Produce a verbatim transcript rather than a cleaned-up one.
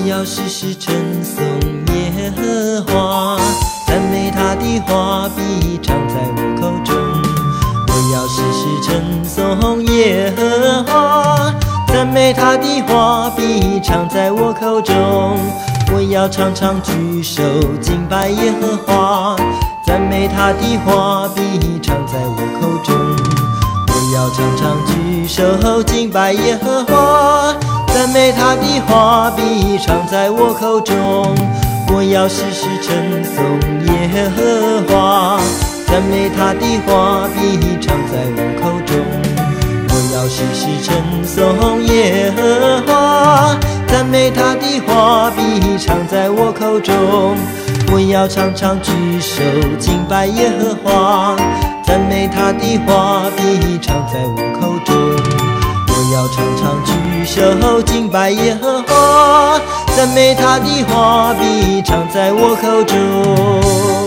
我要时时称颂耶和华，赞美他的话必常在我口中。我要时时称颂耶和华，赞美他的话必常在我口中。我要常常举手敬拜耶和华，赞美他的话必常在我口中。我要常常举手敬拜耶和华，赞美他的话必常在我口中。我要时时称颂耶和华，赞美他的话必常在我口中。我要时时称颂耶和华，赞美他的话必常在我口中。我要常常举手敬拜耶和华，赞美他的话必常在我口中。我要常常举手敬拜耶和华，赞美他的话必常在我口中。